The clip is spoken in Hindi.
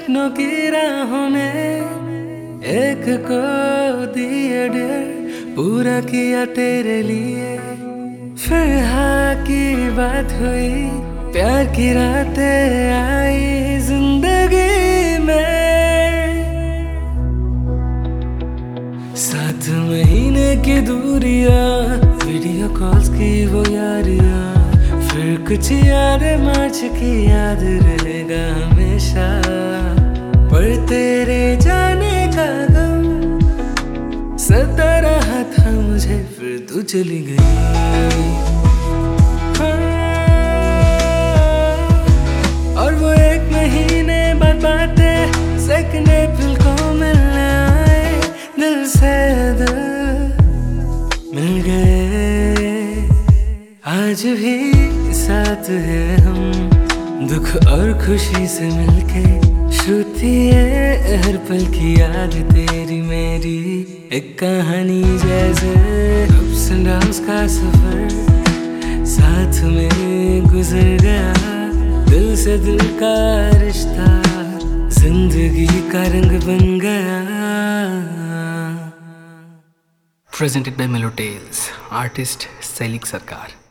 सपनों की राहों में एक को दिया डियर, पूरा किया तेरे लिए। फिर हाँ की बात हुई, प्यार की रातें आई जिंदगी में। 7 महीने की दूरियां, वीडियो कॉल्स की वो यारियां, फिर कुछ याद मार्च की याद रहेगा हमेशा। पर तेरे जाने का गम सता रहा था मुझे, फिर तू चली गई। और वो 1 महीने बाद बातें, सेकंड अप्रैल को मिलने आए, दिल से दिल मिल गए। आज भी साथ है हम, दुख और खुशी से मिलके। श्रुति है हर पल की याद तेरी मेरी, एक कहानी जैसे अप्स एंड डाउन्स का सफर साथ में गुजर गया। दिल से दिल का रिश्ता जिंदगी का रंग बन गया। Presented by Mellow Tales, artist Sailik Sarkar.